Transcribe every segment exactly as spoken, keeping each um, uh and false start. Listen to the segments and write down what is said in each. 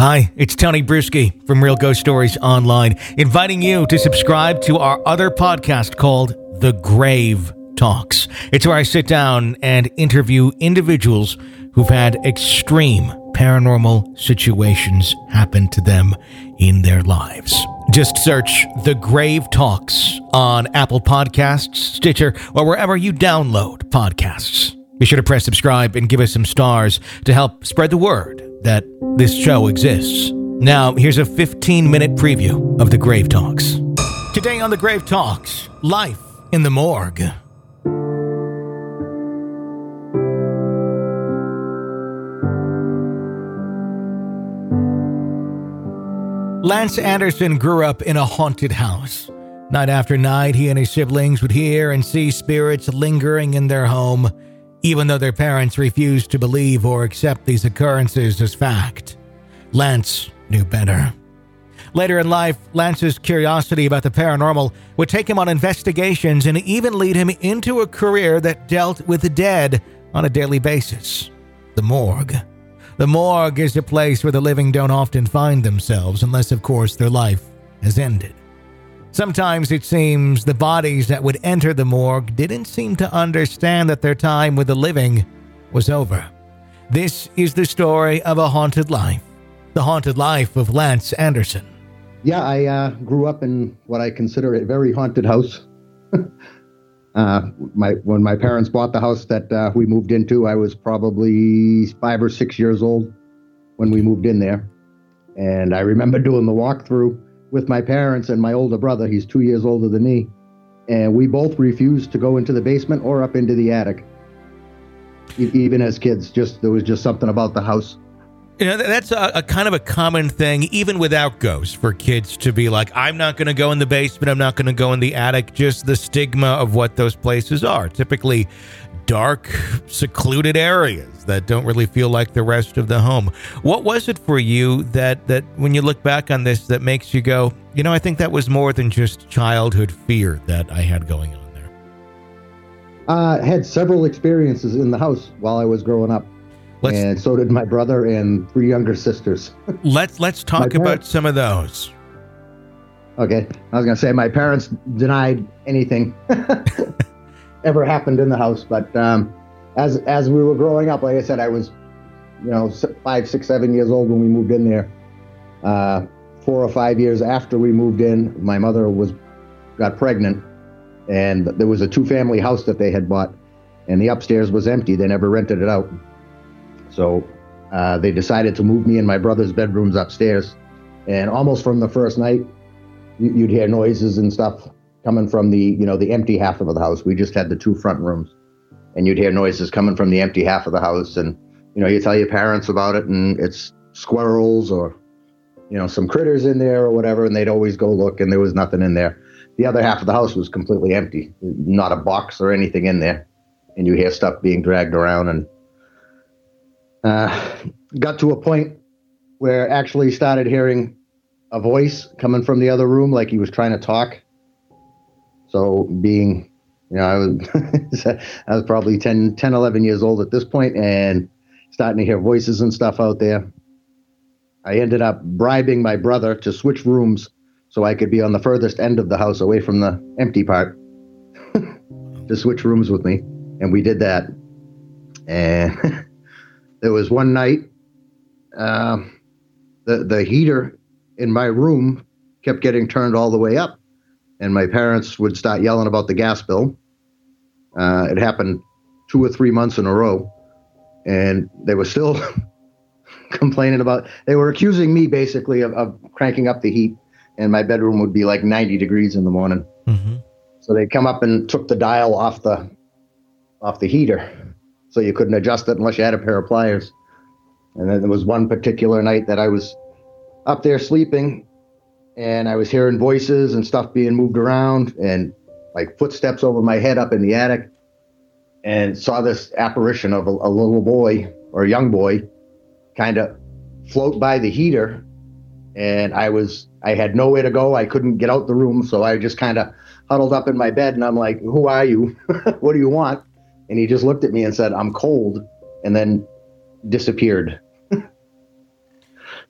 Hi, it's Tony Bruschi from Real Ghost Stories Online, inviting you to subscribe to our other podcast called The Grave Talks. It's where I sit down and interview individuals who've had extreme paranormal situations happen to them in their lives. Just search The Grave Talks on Apple Podcasts, Stitcher, or wherever you download podcasts. Be sure to press subscribe and give us some stars to help spread the word that this show exists. Now, here's a fifteen-minute preview of The Grave Talks. Today on The Grave Talks, life in the morgue. Lance Anderson grew up in a haunted house. Night after night, he and his siblings would hear and see spirits lingering in their home, even though their parents refused to believe or accept these occurrences as fact. Lance knew better. Later in life, Lance's curiosity about the paranormal would take him on investigations and even lead him into a career that dealt with the dead on a daily basis. The morgue. The morgue is a place where the living don't often find themselves unless, of course, their life has ended. Sometimes it seems the bodies that would enter the morgue didn't seem to understand that their time with the living was over. This is the story of a haunted life. The haunted life of Lance Anderson. Yeah, I uh, grew up in what I consider a very haunted house. uh, my when my parents bought the house that uh, we moved into, I was probably five or six years old when we moved in there. And I remember doing the walkthrough with my parents and my older brother. He's two years older than me. And we both refused to go into the basement or up into the attic. E- even as kids, just there was just something about the house. You know, that's a, a kind of a common thing, even without ghosts, for kids to be like, I'm not going to go in the basement, I'm not going to go in the attic, just the stigma of what those places are. Typically dark, secluded areas that don't really feel like the rest of the home. What was it for you that, that when you look back on this, that makes you go, you know, I think that was more than just childhood fear that I had going on there? I uh, had several experiences in the house while I was growing up. Let's, and so did my brother and three younger sisters. let's let's talk parents, about some of those. Okay. I was going to say my parents denied anything ever happened in the house. But um, as as we were growing up, like I said, I was, you know, five, six, seven years old when we moved in there. Uh, four or five years after we moved in, my mother was got pregnant. And there was a two-family house that they had bought. And the upstairs was empty. They never rented it out. So uh, they decided to move me and my brother's bedrooms upstairs. And almost from the first night, you'd hear noises and stuff coming from the, you know, the empty half of the house. We just had the two front rooms. And you'd hear noises coming from the empty half of the house. And, you know, you tell your parents about it and it's squirrels or, you know, some critters in there or whatever. And they'd always go look and there was nothing in there. The other half of the house was completely empty. Not a box or anything in there. And you hear stuff being dragged around and Uh, got to a point where actually started hearing a voice coming from the other room, like he was trying to talk. So being, you know, I was, I was probably ten, ten, eleven years old at this point and starting to hear voices and stuff out there. I ended up bribing my brother to switch rooms so I could be on the furthest end of the house away from the empty part to switch rooms with me. And we did that. And there was one night, uh, the the heater in my room kept getting turned all the way up, and my parents would start yelling about the gas bill. Uh, it happened two or three months in a row, and they were still complaining about. They were accusing me basically of, of cranking up the heat, and my bedroom would be like ninety degrees in the morning. Mm-hmm. So they come up and took the dial off the off the heater. So you couldn't adjust it unless you had a pair of pliers. And then there was one particular night that I was up there sleeping and I was hearing voices and stuff being moved around and like footsteps over my head up in the attic and saw this apparition of a, a little boy or a young boy kind of float by the heater. And I was, I had nowhere to go. I couldn't get out the room. So I just kind of huddled up in my bed and I'm like, who are you? What do you want? And he just looked at me and said, I'm cold, and then disappeared.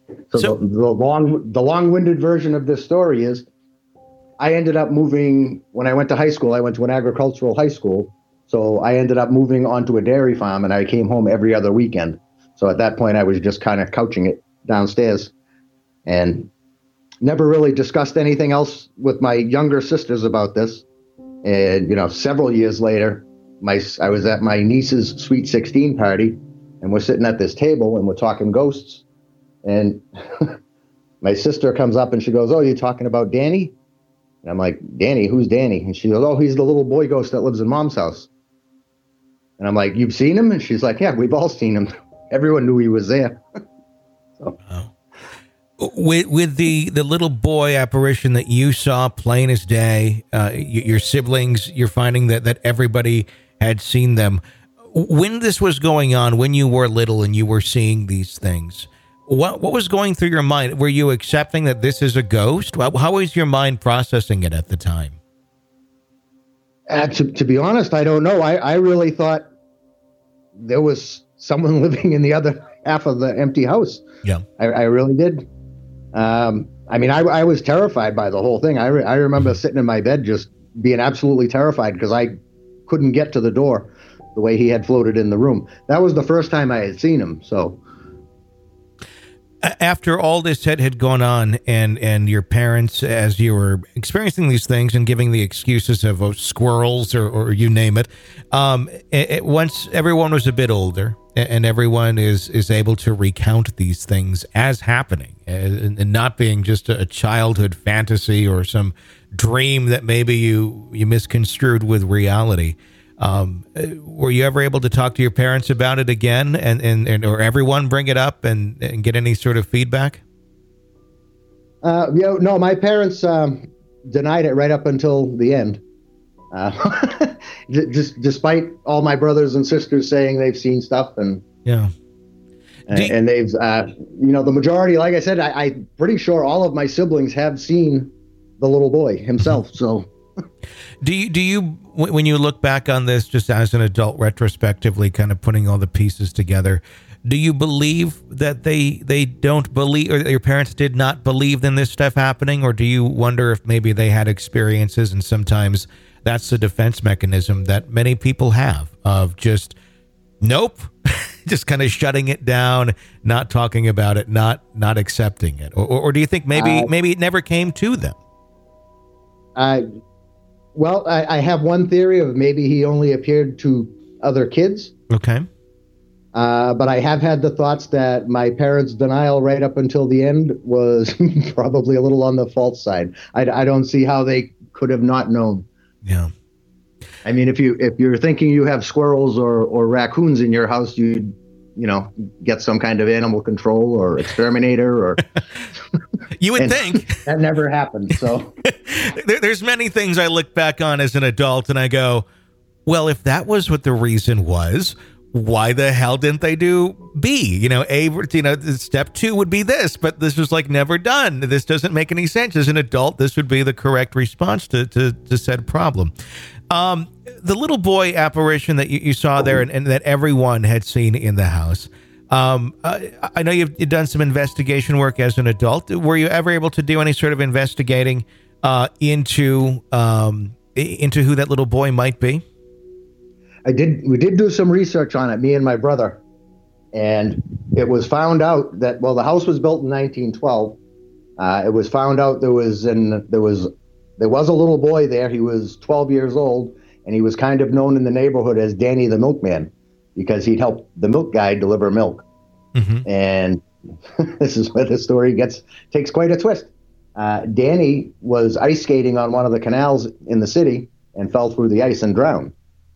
So, So- the, the long, the long-winded version of this story is, I ended up moving when I went to high school. I went to an agricultural high school, so I ended up moving onto a dairy farm, and I came home every other weekend. So at that point, I was just kind of couching it downstairs, and never really discussed anything else with my younger sisters about this. And you know, several years later, my I was at my niece's sweet sixteen party, and we're sitting at this table, and we're talking ghosts, and my sister comes up and she goes, "Oh, you're talking about Danny?" And I'm like, "Danny? Who's Danny?" And she goes, "Oh, he's the little boy ghost that lives in Mom's house." And I'm like, "You've seen him?" And she's like, "Yeah, we've all seen him. Everyone knew he was there." So. Wow. With with the, the little boy apparition that you saw plain as day, uh, your siblings, you're finding that, that everybody had seen them. When this was going on, when you were little and you were seeing these things, what what was going through your mind? Were you accepting that this is a ghost? How, how was your mind processing it at the time? Uh, to, to be honest, I don't know. I, I really thought there was someone living in the other half of the empty house. Yeah, I, I really did. Um, I mean, I, I was terrified by the whole thing. I, re- I remember sitting in my bed just being absolutely terrified because I couldn't get to the door the way he had floated in the room. That was the first time I had seen him. So after all this had, had gone on, and, and your parents, as you were experiencing these things and giving the excuses of oh, squirrels or, or you name it, um, it, it, once everyone was a bit older and, and everyone is, is able to recount these things as happening and, and not being just a childhood fantasy or some dream that maybe you, you misconstrued with reality. Um, were you ever able to talk to your parents about it again, and, and, and or everyone bring it up and, and get any sort of feedback? Uh, you know, no, my parents um, denied it right up until the end. Uh, just despite all my brothers and sisters saying they've seen stuff, and yeah, and, you, and they've, uh, you know, the majority. Like I said, I, I'm pretty sure all of my siblings have seen the little boy himself. So, do you do you? When you look back on this, just as an adult, retrospectively, kind of putting all the pieces together, do you believe that they they don't believe, or your parents did not believe in this stuff happening, or do you wonder if maybe they had experiences, and sometimes that's the defense mechanism that many people have of just, nope, just kind of shutting it down, not talking about it, not not accepting it, or, or do you think maybe uh, maybe it never came to them? I. Well, I, I have one theory of maybe he only appeared to other kids. Okay. Uh, but I have had the thoughts that my parents' denial right up until the end was probably a little on the false side. I, I don't see how they could have not known. Yeah. I mean, if you if you're thinking you have squirrels or, or raccoons in your house, you'd you know get some kind of animal control or exterminator or. You would think that never happened. So there, there's many things I look back on as an adult and I go, well, if that was what the reason was, why the hell didn't they do B? You know, A, you know, step two would be this, but this was like never done. This doesn't make any sense. As an adult, this would be the correct response to, to, to said problem. Um, the little boy apparition that you, you saw there and, and that everyone had seen in the house. Um, I, I know you've, you've done some investigation work as an adult. Were you ever able to do any sort of investigating uh, into um, into who that little boy might be? I did. We did do some research on it, me and my brother, and it was found out that well, the house was built in nineteen twelve. Uh, it was found out there was an there was there was a little boy there. He was twelve years old, and he was kind of known in the neighborhood as Danny the Milkman, because he'd help the milk guy deliver milk. Mm-hmm. And this is where the story gets takes quite a twist. Uh, Danny was ice skating on one of the canals in the city and fell through the ice and drowned.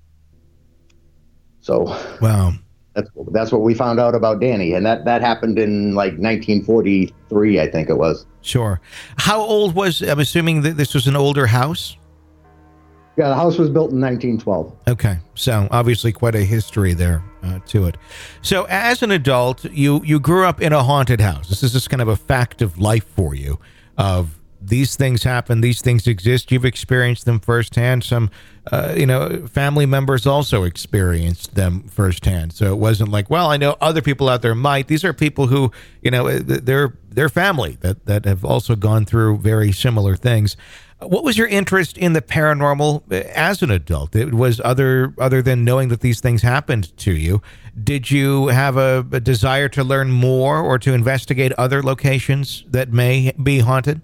So wow, that's that's what we found out about Danny, and that, that happened in like nineteen forty-three, I think it was. Sure. How old was? I'm assuming that this was an older house. Yeah, the house was built in nineteen twelve. Okay, so obviously quite a history there uh, to it. So as an adult, you you grew up in a haunted house. This is just kind of a fact of life for you, of these things happen, these things exist. You've experienced them firsthand. Some, uh, you know, family members also experienced them firsthand. So it wasn't like, well, I know other people out there might. These are people who, you know, they're they're family that that have also gone through very similar things. What was your interest in the paranormal as an adult? It was other other than knowing that these things happened to you. Did you have a, a desire to learn more or to investigate other locations that may be haunted?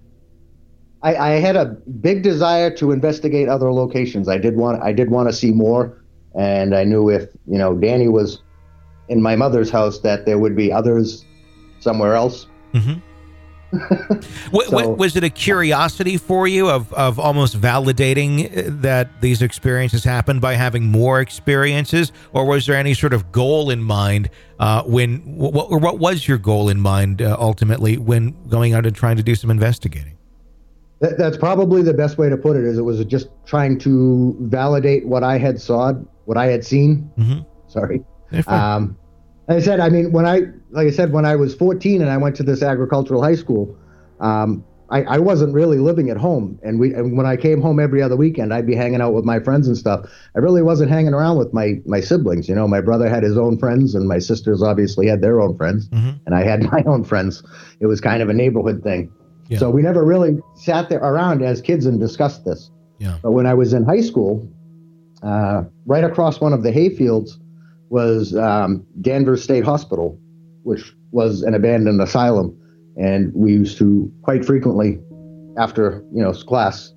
I, I had a big desire to investigate other locations. I did want I did want to see more, and I knew if you know Danny was in my mother's house that there would be others somewhere else. Mm-hmm. what, so, what, was it a curiosity for you of, of almost validating that these experiences happened by having more experiences, or was there any sort of goal in mind uh, when, what, or what was your goal in mind uh, ultimately when going out and trying to do some investigating? That, that's probably the best way to put it. Is it was just trying to validate what I had saw, what I had seen. Mm-hmm. Sorry. Um, like I said, I mean, when I, like I said, when I was fourteen and I went to this agricultural high school, um, I, I wasn't really living at home. And we, and when I came home every other weekend, I'd be hanging out with my friends and stuff. I really wasn't hanging around with my, my siblings. You know, my brother had his own friends and my sisters obviously had their own friends. Mm-hmm. And I had my own friends. It was kind of a neighborhood thing. Yeah. So we never really sat there around as kids and discussed this. Yeah. But when I was in high school, uh, right across one of the hayfields was um, Danvers State Hospital, which was an abandoned asylum. And we used to quite frequently, after, you know, class,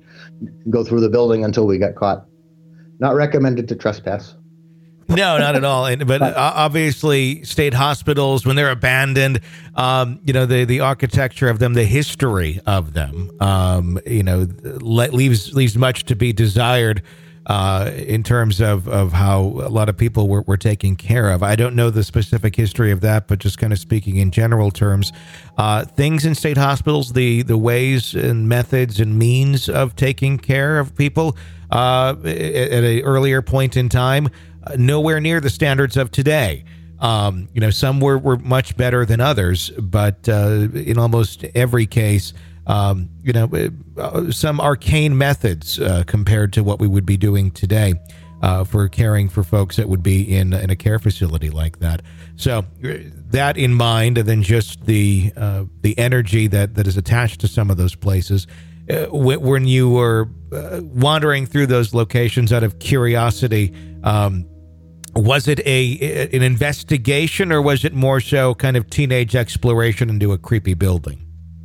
go through the building until we got caught. Not recommended to trespass. No, not at all. And, but obviously, state hospitals, when they're abandoned, um, you know, the, the architecture of them, the history of them, um, you know, le- leaves leaves much to be desired uh, in terms of, of how a lot of people were, were taken care of. I don't know the specific history of that, but just kind of speaking in general terms, uh, things in state hospitals, the, the ways and methods and means of taking care of people uh, at an earlier point in time, Uh, nowhere near the standards of today. Um, you know, some were, were much better than others, but uh, in almost every case, um, you know, uh, some arcane methods uh, compared to what we would be doing today uh, for caring for folks that would be in, in a care facility like that. So that in mind, and then just the uh, the energy that, that is attached to some of those places. Uh, when you were uh, wandering through those locations out of curiosity, um, was it a an investigation, or was it more so kind of teenage exploration into a creepy building?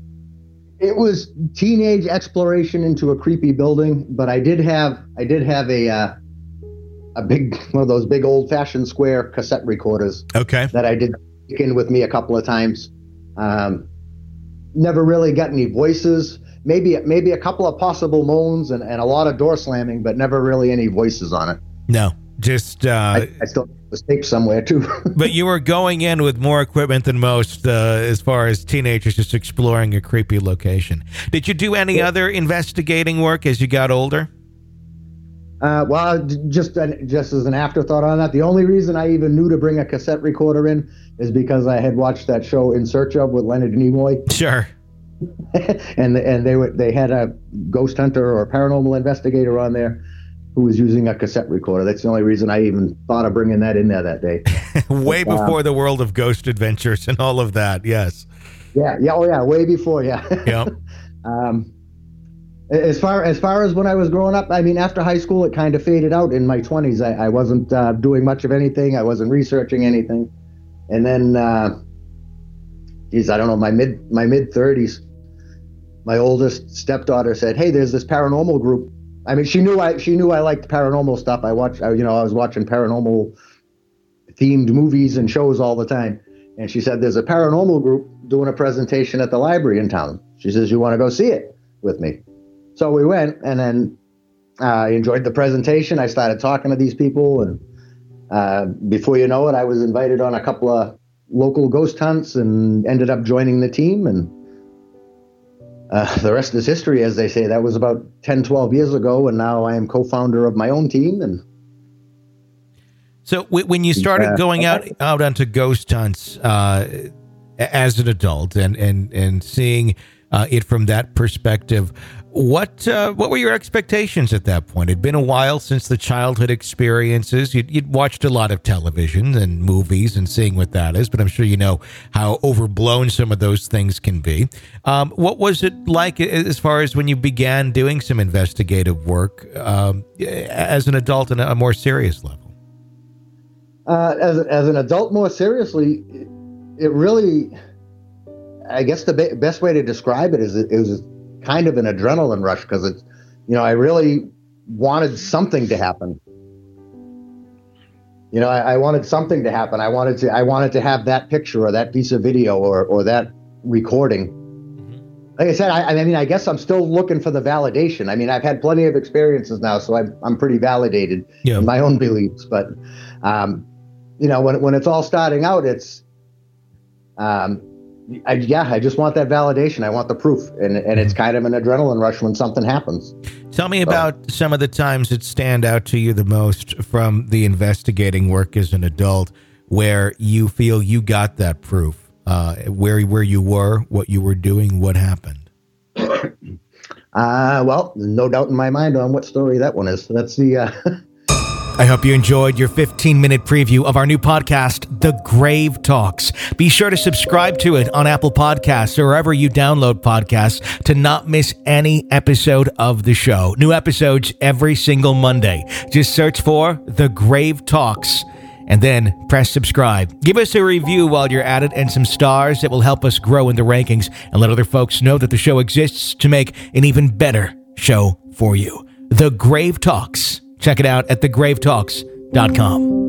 It was teenage exploration into a creepy building, but I did have I did have a uh, a big one of those big old fashioned square cassette recorders. Okay. That I did take in with me a couple of times. Um, never really got any voices. Maybe maybe a couple of possible moans and, and a lot of door slamming, but never really any voices on it. No. Just uh, I, I still have the tape somewhere too. But you were going in with more equipment than most, uh, as far as teenagers just exploring a creepy location. Did you do any yeah. other investigating work as you got older? Uh, well, just an, just as an afterthought on that, the only reason I even knew to bring a cassette recorder in is because I had watched that show In Search Of with Leonard Nimoy. Sure. and and they were they had a ghost hunter or paranormal investigator on there who was using a cassette recorder. That's the only reason I even thought of bringing that in there that day. Way but, before um, the world of Ghost Adventures and all of that, yes. Yeah, yeah, oh yeah, way before, yeah. Yeah. um, as far as far as when I was growing up, I mean, after high school, it kind of faded out. In my twenties, I, I wasn't uh, doing much of anything. I wasn't researching anything. And then, uh, geez, I don't know, my mid my mid thirties, my oldest stepdaughter said, "Hey, there's this paranormal group." I mean, she knew I she knew I liked paranormal stuff. I watched, you know, I was watching paranormal themed movies and shows all the time. And she said, "There's a paranormal group doing a presentation at the library in town." She says, "You want to go see it with me?" So we went, and then I uh, enjoyed the presentation. I started talking to these people, and uh, before you know it, I was invited on a couple of local ghost hunts and ended up joining the team. And Uh, the rest is history, as they say. That was about ten, twelve years ago, and now I am co-founder of my own team. And so w- when you started uh, going out, out onto ghost hunts, uh, as an adult and and and seeing uh, it from that perspective. What uh, what were your expectations at that point? It'd been a while since the childhood experiences. You'd, you'd watched a lot of television and movies and seeing what that is, but I'm sure you know how overblown some of those things can be. Um, what was it like as far as when you began doing some investigative work um, as an adult on a more serious level? Uh, as as an adult, more seriously, it really, I guess the be- best way to describe it is it, it was kind of an adrenaline rush because it's, you know, I really wanted something to happen. You know, I, I wanted something to happen. I wanted to, I wanted to have that picture or that piece of video or, or that recording. Like I said, I, I mean, I guess I'm still looking for the validation. I mean, I've had plenty of experiences now, so I'm, I'm pretty validated yeah. in my own beliefs. But, um, you know, when when it's all starting out, it's, um, I, yeah, I just want that validation. I want the proof. And, and it's kind of an adrenaline rush when something happens. Tell me so. about some of the times that stand out to you the most from the investigating work as an adult where you feel you got that proof, uh, where, where you were, what you were doing, what happened. uh, well, no doubt in my mind on what story that one is. That's the... Uh, I hope you enjoyed your fifteen-minute preview of our new podcast, The Grave Talks. Be sure to subscribe to it on Apple Podcasts or wherever you download podcasts to not miss any episode of the show. New episodes every single Monday. Just search for The Grave Talks and then press subscribe. Give us a review while you're at it and some stars that will help us grow in the rankings and let other folks know that the show exists to make an even better show for you. The Grave Talks. Check it out at the grave talks dot com.